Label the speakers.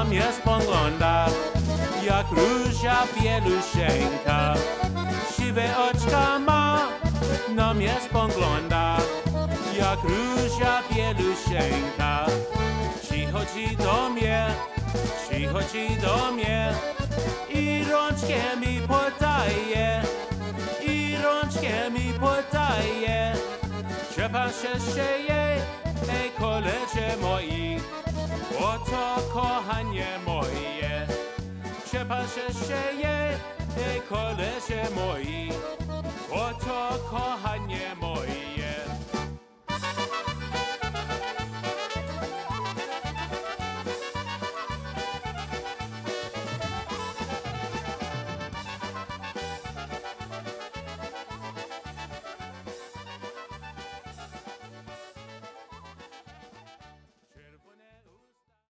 Speaker 1: mnie spogląda, jak róża bielusieńka. Siwe oczka ma, na mnie spogląda, jak róża bielusieńka. Przychodzi do mnie i rączkę mi podaje, że pan się sieje, ej koleże moi, oto kochanie moje. Że pan się sieje, ej koleże moi.